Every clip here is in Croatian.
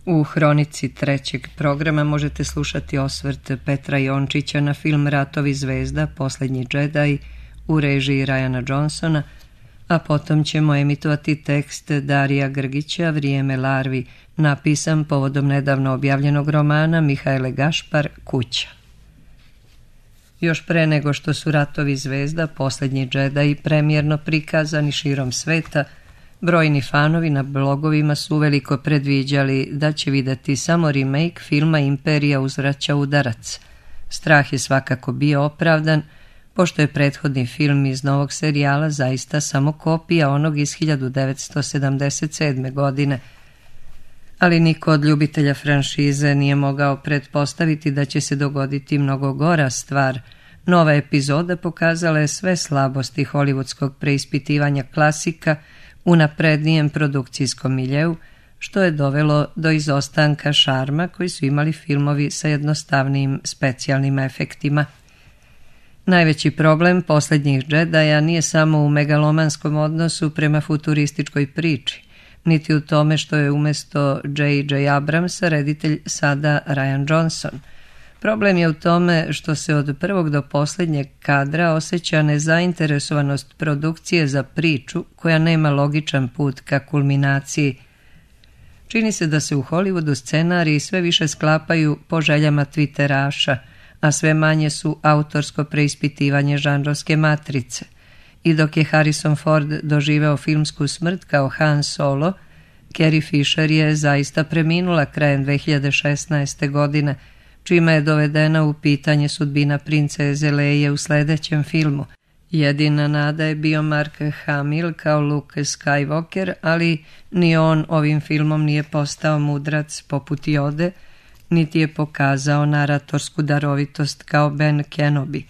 U hronici trećeg programa možete slušati osvrt Petra Jončića na film Ratovi zvezda, Posljednji džedaj u režiji Ryana Johnsona, a potom ćemo emitovati tekst Darija Grgića Vrijeme larvi, napisan povodom nedavno objavljenog romana Mihaele Gašpar Kuća. Još pre nego što su Ratovi zvezda, Posljednji džedaj premijerno prikazani širom sveta, brojni fanovi na blogovima su uveliko predviđali da će vidjeti samo remake filma Imperija uzvraća udarac. Strah je svakako bio opravdan, pošto je prethodni film iz novog serijala zaista samo kopija onog iz 1977. godine. Ali niko od ljubitelja franšize nije mogao pretpostaviti da će se dogoditi mnogo gora stvar. Nova epizoda pokazala je sve slabosti hollywoodskog preispitivanja klasika u naprednijem produkcijskom miljeu, što je dovelo do izostanka šarma koji su imali filmovi sa jednostavnijim specijalnim efektima. Najveći problem Posljednjih džedaja nije samo u megalomanskom odnosu prema futurističkoj priči, niti u tome što je umjesto J.J. Abramsa reditelj sada Rian Johnson. Problem je u tome što se od prvog do posljednjeg kadra osjeća nezainteresovanost produkcije za priču koja nema logičan put ka kulminaciji. Čini se da se u Hollywoodu scenariji sve više sklapaju po željama twitteraša, a sve manje su autorsko preispitivanje žanrovske matrice. I dok je Harrison Ford doživeo filmsku smrt kao Han Solo, Carrie Fisher je zaista preminula krajem 2016. godine, čime je dovedena u pitanje sudbina princeze Leije u sljedećem filmu. Jedina nada je bio Mark Hamill kao Luke Skywalker, ali ni on ovim filmom nije postao mudrac poput Jode, niti je pokazao naratorsku darovitost kao Ben Kenobi.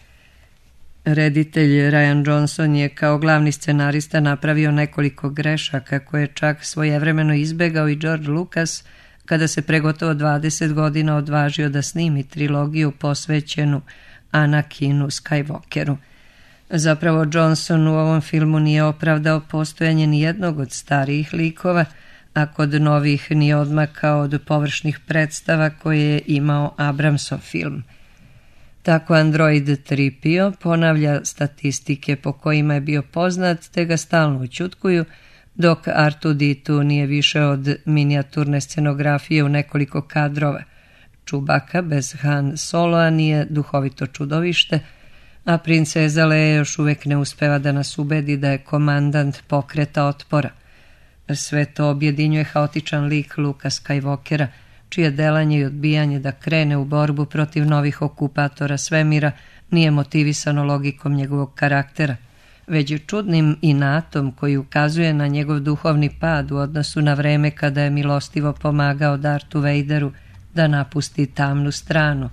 Reditelj Rian Johnson je kao glavni scenarista napravio nekoliko grešaka koje je čak svojevremeno izbegao i George Lucas kada se pre gotovo 20 godina odvažio da snimi trilogiju posvećenu Anakinu Skywalkeru. Zapravo Johnson u ovom filmu nije opravdao postojanje ni jednog od starijih likova, a kod novih nije odmakao od površnih predstava koje je imao Abramsov film. Tako Android 3PO ponavlja statistike po kojima je bio poznat, te ga stalno ućutkuju, dok R2-D2 nije više od minijaturne scenografije u nekoliko kadrova. Chewbacca bez Han Soloa nije duhovito čudovište, a princeza Leia još uvijek ne uspeva da nas ubedi da je komandant pokreta otpora. Sve to objedinjuje haotičan lik Luka Skywalkera, čije delanje i odbijanje da krene u borbu protiv novih okupatora svemira nije motivisano logikom njegovog karaktera, već je čudnim inatom koji ukazuje na njegov duhovni pad u odnosu na vreme kada je milostivo pomagao Darthu Vaderu da napusti tamnu stranu.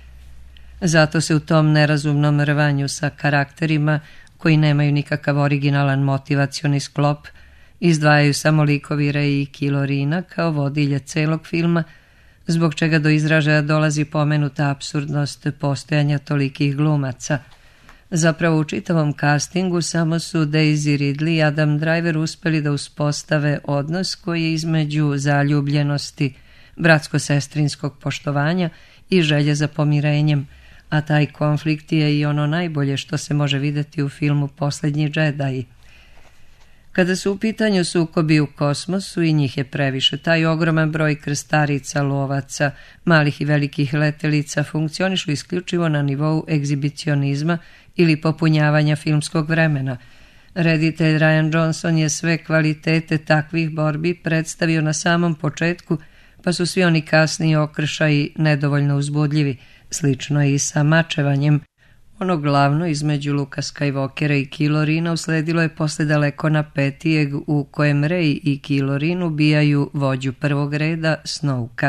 Zato se u tom nerazumnom rvanju sa karakterima koji nemaju nikakav originalan motivacioni sklop izdvajaju samo likovi Rey i Kylo Rena kao vodilje celog filma, zbog čega do izražaja dolazi pomenuta apsurdnost postojanja tolikih glumaca. Zapravo u čitavom castingu samo su Daisy Ridley i Adam Driver uspeli da uspostave odnos koji je između zaljubljenosti, bratsko-sestrinskog poštovanja i želje za pomirenjem, a taj konflikt je i ono najbolje što se može vidjeti u filmu Posljednji džedaji. Kada su u pitanju sukobi u kosmosu, i njih je previše, taj ogroman broj krstarica, lovaca, malih i velikih letelica funkcionišu isključivo na nivou egzibicionizma ili popunjavanja filmskog vremena. Reditelj Rian Johnson je sve kvalitete takvih borbi predstavio na samom početku, pa su svi oni kasniji okršaji nedovoljno uzbudljivi. Slično je i sa mačevanjem. Ono glavno između Luka Skywalkera i Kylo Rena usledilo je posle daleko napetijeg u kojem Rey i Kylo Ren ubijaju vođu prvog reda Snowka.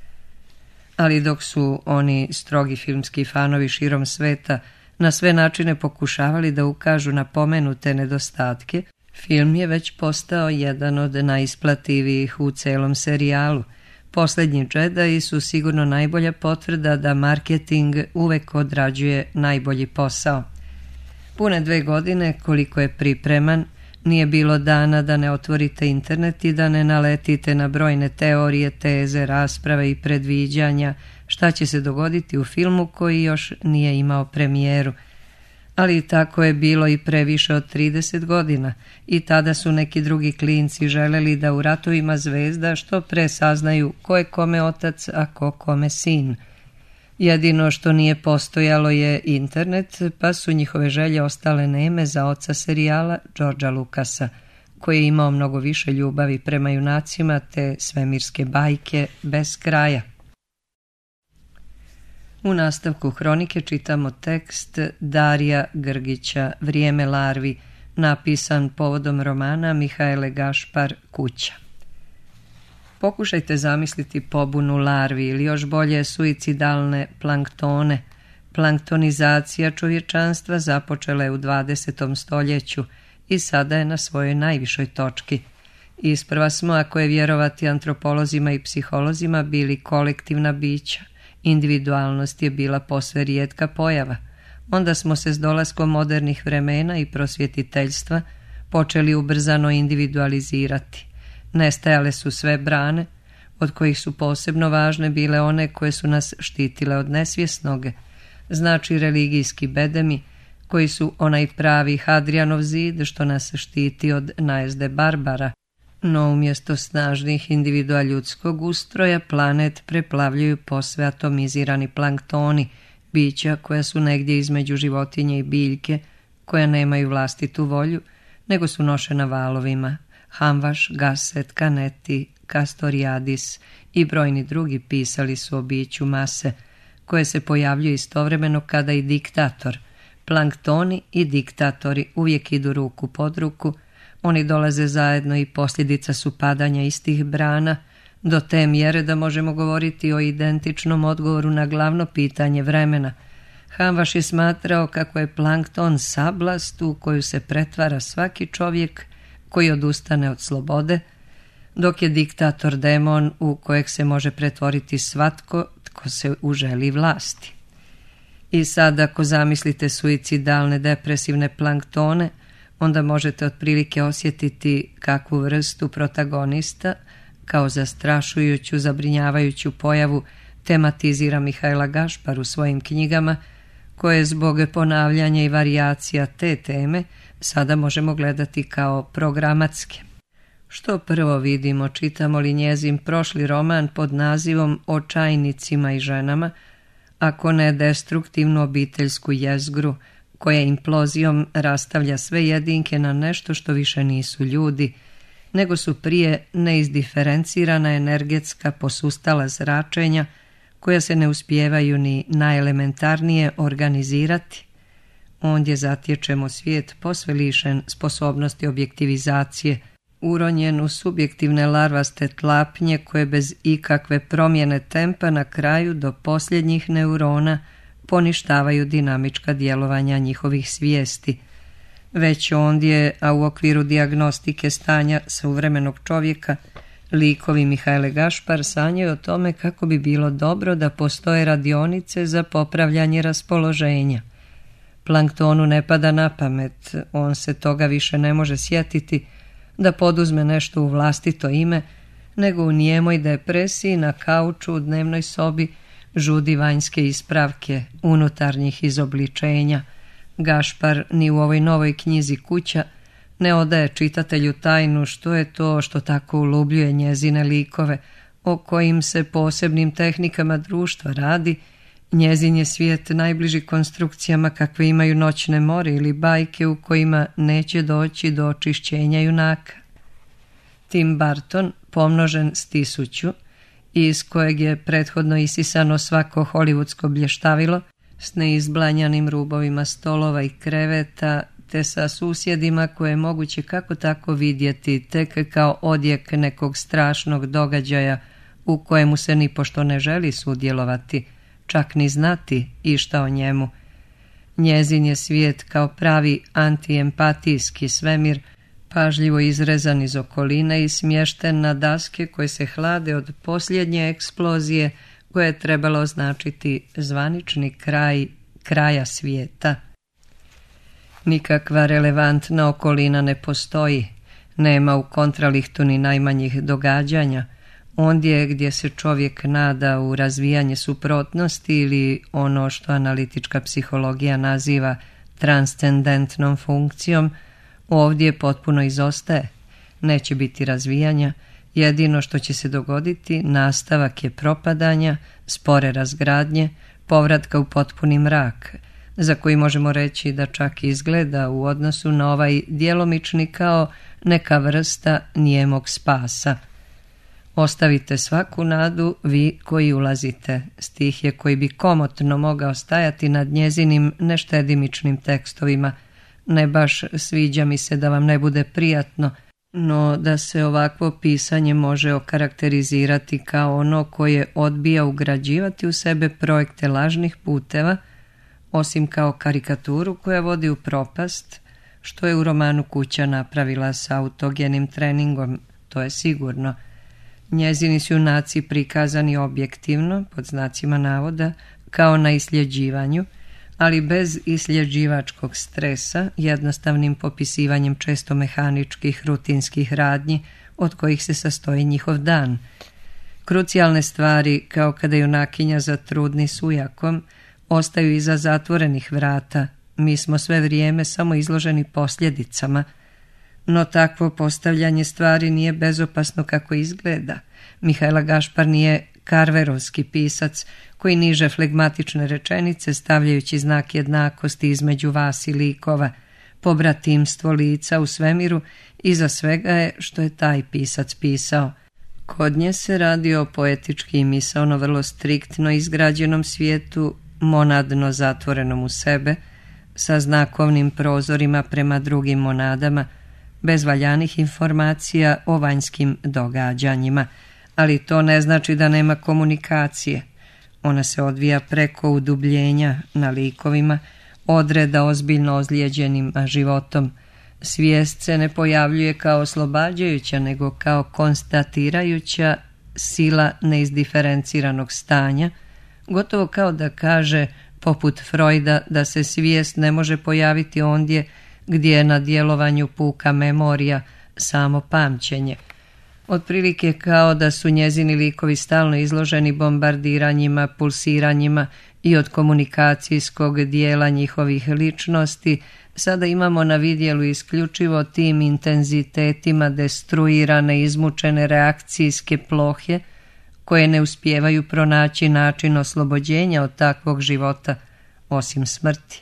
Ali dok su oni strogi filmski fanovi širom sveta na sve načine pokušavali da ukažu na pomenute nedostatke, film je već postao jedan od najisplativijih u celom serijalu. Posljednji džedaji su sigurno najbolja potvrda da marketing uvek odrađuje najbolji posao. Pune 2 godine koliko je pripreman, Nije bilo dana da ne otvorite internet i da ne naletite na brojne teorije, teze, rasprave i predviđanja šta će se dogoditi u filmu koji još nije imao premijeru. Ali tako je bilo i pre više od 30 godina i tada su neki drugi klinci želeli da u Ratovima zvezda što pre saznaju ko je kome otac, a ko kome sin. Jedino što nije postojalo je internet, pa su njihove želje ostale neme za oca serijala Georgea Lucasa, koji je imao mnogo više ljubavi prema junacima te svemirske bajke bez kraja. U nastavku hronike čitamo tekst Darija Grgića Vrijeme larvi, napisan povodom romana Mihaele Gašpar Kuća. Pokušajte zamisliti pobunu larvi ili još bolje suicidalne planktone. Planktonizacija čovječanstva započela je u 20. stoljeću i sada je na svojoj najvišoj točki. Isprva smo, ako je vjerovati antropolozima i psiholozima, bili kolektivna bića. Individualnost je bila posve rijetka pojava. Onda smo se s dolaskom modernih vremena i prosvjetiteljstva počeli ubrzano individualizirati. Nestajale su sve brane, od kojih su posebno važne bile one koje su nas štitile od nesvjesnoge, znači religijski bedemi, koji su onaj pravi Hadrianov zid što nas štiti od najezde barbara. No umjesto snažnih individua ljudskog ustroja planet preplavljuju posve atomizirani planktoni, bića koja su negdje između životinje i biljke, koja nemaju vlastitu volju, nego su nošena valovima. Hamvaš, Gasset, Canetti, Castoriadis i brojni drugi pisali su o biću mase, koje se pojavljuju istovremeno kada i diktator. Planktoni i diktatori uvijek idu ruku pod ruku, oni dolaze zajedno i posljedica su padanja istih brana, do te mjere da možemo govoriti o identičnom odgovoru na glavno pitanje vremena. Hamvaš je smatrao kako je plankton sablast u koju se pretvara svaki čovjek koji odustane od slobode, dok je diktator demon u kojeg se može pretvoriti svatko tko se uželi vlasti. I sad ako zamislite suicidalne depresivne planktone, onda možete otprilike osjetiti kakvu vrstu protagonista, kao zastrašujuću, zabrinjavajuću pojavu, tematizira Mihaela Gašpar u svojim knjigama, koje zbog ponavljanja i varijacija te teme sada možemo gledati kao programatske. Što prvo vidimo, čitamo li njezin prošli roman pod nazivom Očajnicima i ženama, ako ne destruktivnu obiteljsku jezgru, koja implozijom rastavlja sve jedinke na nešto što više nisu ljudi, nego su prije neizdiferencirana energetska posustala zračenja koja se ne uspijevaju ni najelementarnije organizirati. Ondje zatječemo svijet posve lišen sposobnosti objektivizacije, uronjen u subjektivne larvaste tlapnje koje bez ikakve promjene tempa na kraju do posljednjih neurona poništavaju dinamička djelovanja njihovih svijesti. Već ondje, a u okviru dijagnostike stanja suvremenog čovjeka, likovi Mihaele Gašpar sanjaju o tome kako bi bilo dobro da postoje radionice za popravljanje raspoloženja. Planktonu ne pada na pamet, on se toga više ne može sjetiti, da poduzme nešto u vlastito ime, nego u nijemoj depresiji na kauču u dnevnoj sobi žudi vanjske ispravke unutarnjih izobličenja. Gašpar ni u ovoj novoj knjizi Kuća ne odaje čitatelju tajnu što je to što tako ulubljuje njezine likove, o kojim se posebnim tehnikama društva radi. Njezin je svijet najbliži konstrukcijama kakve imaju noćne more ili bajke u kojima neće doći do očišćenja junaka. Tim Burton, pomnožen s 1000, iz kojeg je prethodno isisano svako hollywoodsko blještavilo, s neizblanjanim rubovima stolova i kreveta, te sa susjedima koje je moguće kako tako vidjeti tek kao odjek nekog strašnog događaja u kojemu se nipošto ne želi sudjelovati, čak ni znati išta o njemu. Njezin je svijet kao pravi antiempatijski svemir, pažljivo izrezan iz okoline i smješten na daske koje se hlade od posljednje eksplozije koje je trebalo označiti zvanični kraj kraja svijeta. Nikakva relevantna okolina ne postoji, nema u kontralihtu ni najmanjih događanja. Ondje gdje se čovjek nada u razvijanje suprotnosti ili ono što analitička psihologija naziva transcendentnom funkcijom, ovdje potpuno izostaje. Neće biti razvijanja, jedino što će se dogoditi nastavak je propadanja, spore razgradnje, povratka u potpuni mrak, za koji možemo reći da čak izgleda u odnosu na ovaj djelomični kao neka vrsta nijemog spasa. Ostavite svaku nadu vi koji ulazite, stih je koji bi komotno mogao stajati nad njezinim neštedimičnim tekstovima. Ne baš sviđa mi se da vam ne bude prijatno, no da se ovakvo pisanje može okarakterizirati kao ono koje odbija ugrađivati u sebe projekte lažnih puteva, osim kao karikaturu koja vodi u propast, što je u romanu Kuća napravila s autogenim treningom, to je sigurno. Njezini su junaci prikazani objektivno, pod znacima navoda, kao na isljeđivanju, ali bez isljeđivačkog stresa, jednostavnim popisivanjem često mehaničkih, rutinskih radnji od kojih se sastoji njihov dan. Krucijalne stvari, kao kada junakinja zatrudni s ujakom, ostaju iza zatvorenih vrata. Mi smo sve vrijeme samo izloženi posljedicama, no takvo postavljanje stvari nije bezopasno kako izgleda. Mihajla Gašpar nije karverovski pisac koji niže flegmatične rečenice stavljajući znak jednakosti između vas i likova, pobratimstvo lica u svemiru iza svega je što je taj pisac pisao. Kod nje se radi o poetički i misaono vrlo striktno izgrađenom svijetu, monadno zatvorenom u sebe, sa znakovnim prozorima prema drugim monadama, bez valjanih informacija o vanjskim događanjima, ali to ne znači da nema komunikacije. Ona se odvija preko udubljenja na likovima, odreda ozbiljno ozlijeđenim životom. Svijest se ne pojavljuje kao oslobađajuća, nego kao konstatirajuća sila neizdiferenciranog stanja, gotovo kao da kaže, poput Freuda, da se svijest ne može pojaviti ondje gdje je na djelovanju puka memorija, samo pamćenje. Otprilike kao da su njezini likovi stalno izloženi bombardiranjima, pulsiranjima i od komunikacijskog dijela njihovih ličnosti sada imamo na vidjelu isključivo tim intenzitetima destruirane, izmučene reakcijske plohe koje ne uspijevaju pronaći način oslobođenja od takvog života, osim smrti.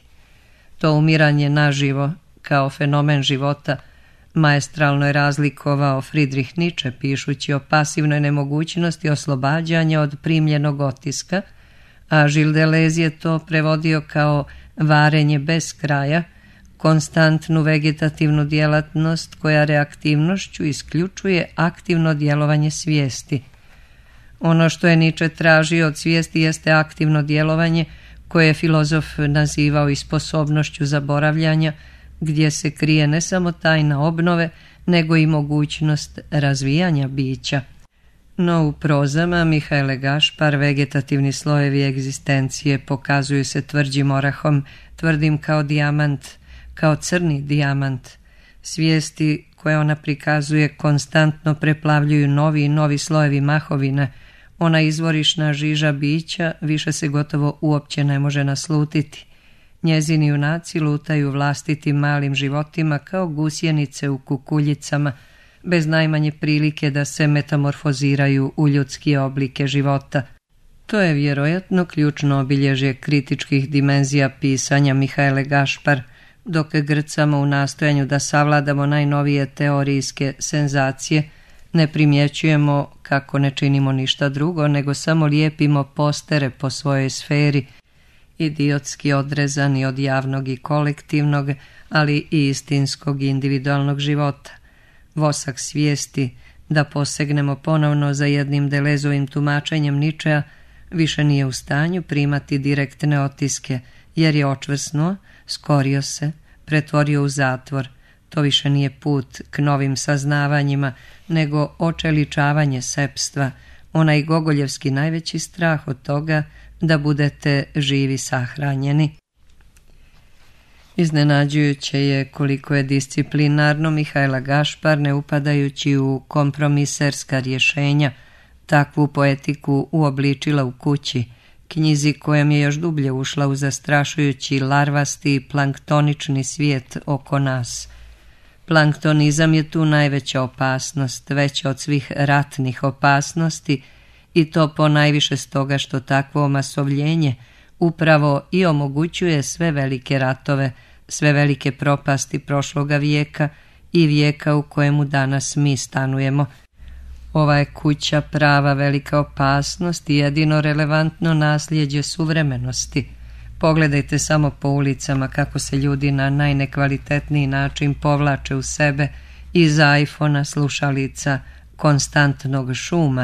To umiranje naživo, kao fenomen života, maestralno je razlikovao Friedrich Nietzsche pišući o pasivnoj nemogućnosti oslobađanja od primljenog otiska, a Gilles Deleuze je to prevodio kao varenje bez kraja, konstantnu vegetativnu djelatnost koja reaktivnošću isključuje aktivno djelovanje svijesti. Ono što je Nietzsche tražio od svijesti jeste aktivno djelovanje koje je filozof nazivao i sposobnošću zaboravljanja, gdje se krije ne samo tajna obnove, nego i mogućnost razvijanja bića. No u prozama Mihajle Gašpar vegetativni slojevi egzistencije pokazuju se tvrđim orahom, tvrdim kao dijamant, kao crni dijamant. Svijesti koje ona prikazuje konstantno preplavljuju novi i novi slojevi mahovine. Ona izvorišna žiža bića više se gotovo uopće ne može naslutiti. Njezini junaci lutaju vlastitim malim životima kao gusjenice u kukuljicama, bez najmanje prilike da se metamorfoziraju u ljudske oblike života. To je vjerojatno ključno obilježje kritičkih dimenzija pisanja Mihajle Gašpar, dok grcamo u nastojanju da savladamo najnovije teorijske senzacije, ne primjećujemo kako ne činimo ništa drugo, nego samo lijepimo postere po svojoj sferi, idiotski odrezani od javnog i kolektivnog, ali i istinskog i individualnog života. Vosak svijesti, da posegnemo ponovno za jednim Delezovim tumačenjem Nietzschea, više nije u stanju primati direktne otiske, jer je očvrsnuo, skorio se, pretvorio u zatvor. To više nije put k novim saznavanjima, nego očeličavanje sepstva, onaj gogoljevski najveći strah od toga da budete živi sahranjeni. Iznenađujuće je koliko je disciplinarno Mihaela Gašpar, ne upadajući u kompromiserska rješenja, takvu poetiku uobličila u Kući, knjizi kojom je još dublje ušla u zastrašujući larvasti planktonični svijet oko nas. Planktonizam je tu najveća opasnost, veća od svih ratnih opasnosti, i to ponajviše stoga što takvo omasovljenje upravo i omogućuje sve velike ratove, sve velike propasti prošloga vijeka i vijeka u kojemu danas mi stanujemo. Ova je kuća prava velika opasnost i jedino relevantno nasljeđe suvremenosti. Pogledajte samo po ulicama kako se ljudi na najnekvalitetniji način povlače u sebe iz iPhona, slušalica, konstantnog šuma.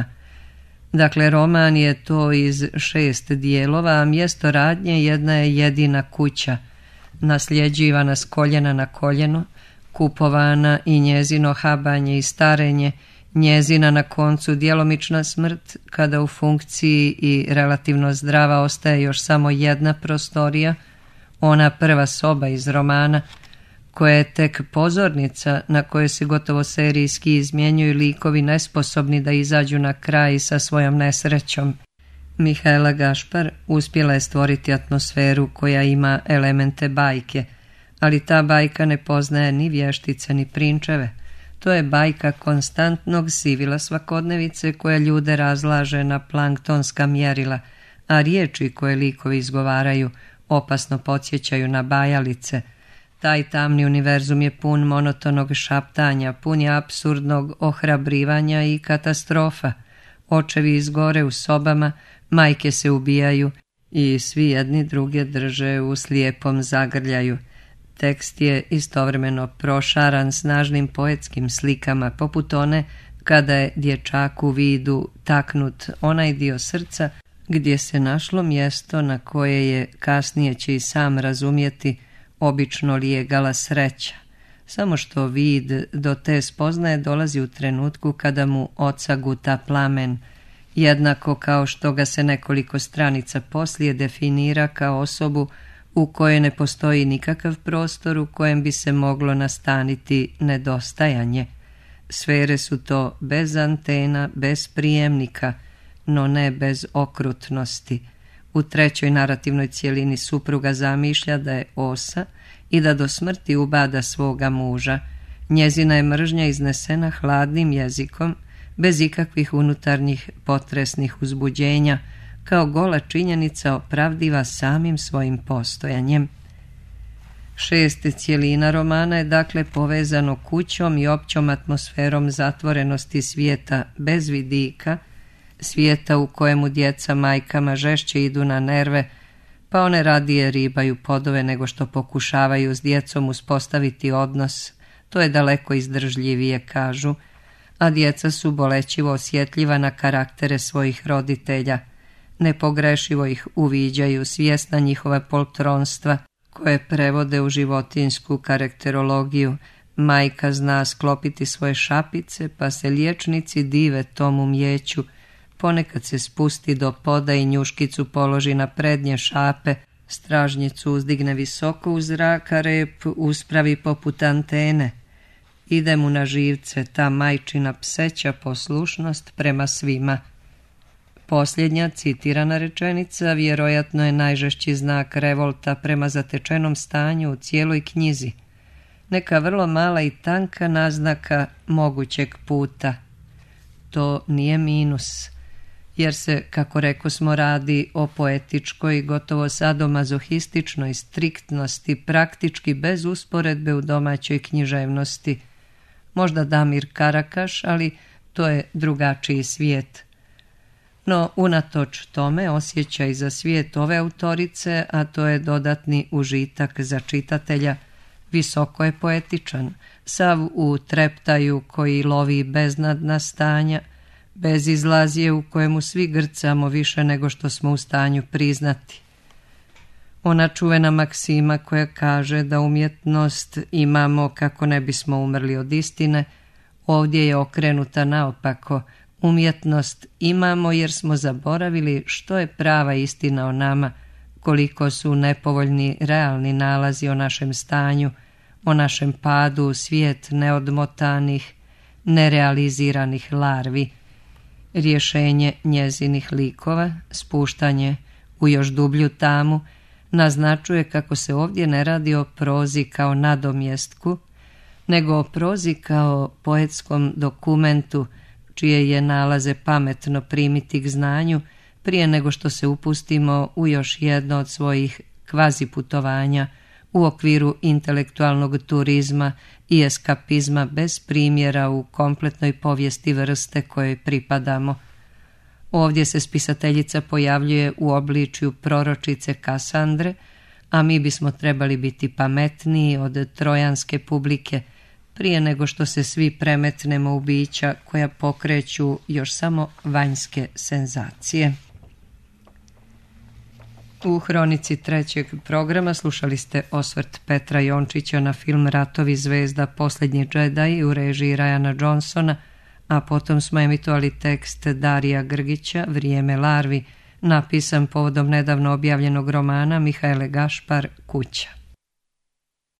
Dakle, roman je to iz 6 dijelova, a mjesto radnje jedna je jedina kuća, nasljeđivana s koljena na koljeno, kupovana i njezino habanje i starenje, njezina na koncu djelomična smrt, kada u funkciji i relativno zdrava ostaje još samo jedna prostorija, ona prva soba iz romana, koja je tek pozornica na kojoj se gotovo serijski izmjenjuju likovi nesposobni da izađu na kraj sa svojom nesrećom. Mihaela Gašpar uspjela je stvoriti atmosferu koja ima elemente bajke, ali ta bajka ne poznaje ni vještice ni prinčeve. To je bajka konstantnog sivila svakodnevice koja ljude razlaže na planktonska mjerila, a riječi koje likovi izgovaraju opasno podsjećaju na bajalice. Taj tamni univerzum je pun monotonog šaptanja, pun je apsurdnog ohrabrivanja i katastrofa. Očevi izgore u sobama, majke se ubijaju i svi jedni druge drže u slijepom zagrljaju. Tekst je istovremeno prošaran snažnim poetskim slikama, poput one kada je dječaku vidu taknut onaj dio srca gdje se našlo mjesto na koje je, kasnije će i sam razumjeti, obično lijegala sreća. Samo što vid do te spoznaje dolazi u trenutku kada mu oca guta plamen, jednako kao što ga se nekoliko stranica poslije definira kao osobu u kojoj ne postoji nikakav prostor u kojem bi se moglo nastaniti nedostajanje. Sfere su to bez antena, bez prijemnika, no ne bez okrutnosti. U trećoj narativnoj cjelini supruga zamišlja da je osa i da do smrti ubada svoga muža. Njezina je mržnja iznesena hladnim jezikom, bez ikakvih unutarnjih potresnih uzbuđenja, kao gola činjenica opravdiva samim svojim postojanjem. 6 cjelina romana je dakle povezano kućom i općom atmosferom zatvorenosti svijeta bez vidika, svijeta u kojemu djeca majkama žešće idu na nerve, pa one radije ribaju podove nego što pokušavaju s djecom uspostaviti odnos. To je daleko izdržljivije, kažu, a djeca su bolećivo osjetljiva na karaktere svojih roditelja. Nepogrešivo ih uviđaju, svjesna njihova poltronstva koje prevode u životinsku karakterologiju. Majka zna sklopiti svoje šapice, pa se liječnici dive tom umjeću. Ponekad se spusti do poda i njuškicu položi na prednje šape, stražnjicu uzdigne visoko u zrak, a rep uspravi poput antene. Ide mu na živce ta majčina pseća poslušnost prema svima. Posljednja citirana rečenica vjerojatno je najžešći znak revolta prema zatečenom stanju u cijeloj knjizi. Neka vrlo mala i tanka naznaka mogućeg puta. To nije minus, jer se, kako rekosmo, radi o poetičkoj, gotovo sadomazohističnoj striktnosti, praktički bez usporedbe u domaćoj književnosti. Možda Damir Karakaš, ali to je drugačiji svijet. No, unatoč tome, osjećaj za svijet ove autorice, a to je dodatni užitak za čitatelja, visoko je poetičan, sav u treptaju koji lovi beznadna stanja, bez izlazije u kojemu svi grcamo više nego što smo u stanju priznati. Ona čuvena maksima koja kaže da umjetnost imamo kako ne bismo umrli od istine, ovdje je okrenuta naopako. Umjetnost imamo jer smo zaboravili što je prava istina o nama, koliko su nepovoljni realni nalazi o našem stanju, o našem padu u svijet neodmotanih, nerealiziranih larvi, rješenje njezinih likova, spuštanje u još dublju tamu, naznačuje kako se ovdje ne radi o prozi kao nadomjestku, nego o prozi kao poetskom dokumentu, čije je nalaze pametno primiti k znanju prije nego što se upustimo u još jedno od svojih kvazi putovanja u okviru intelektualnog turizma i eskapizma bez primjera u kompletnoj povijesti vrste kojoj pripadamo. Ovdje se spisateljica pojavljuje u obličju proročice Kasandre, a mi bismo trebali biti pametniji od trojanske publike prije nego što se svi premetnemo u bića koja pokreću još samo vanjske senzacije. U hronici trećeg programa slušali ste osvrt Petra Jončića na film Ratovi zvezda Posljednji Jedi u režiji Ryana Johnsona, a potom smo emitovali tekst Darija Grgića Vrijeme larvi, napisan povodom nedavno objavljenog romana Mihaele Gašpar Kuća.